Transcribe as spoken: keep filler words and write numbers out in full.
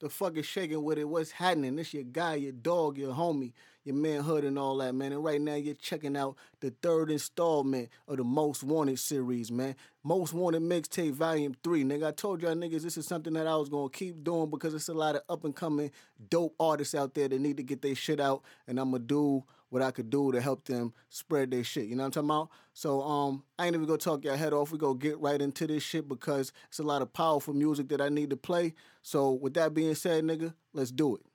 The fuck is shaking with it? What's happening? This your guy, your dog, your homie, your manhood and all that, man. And right now you're checking out the third installment of the Most Wanted series, man. Most Wanted Mixtape Volume three. Nigga, I told y'all niggas this is something that I was going to keep doing because it's a lot of up and coming dope artists out there that need to get their shit out. And I'm going to do what I could do to help them spread their shit. You know what I'm talking about? So um, I ain't even going to talk your head off. We going to get right into this shit because it's a lot of powerful music that I need to play. So with that being said, nigga, let's do it.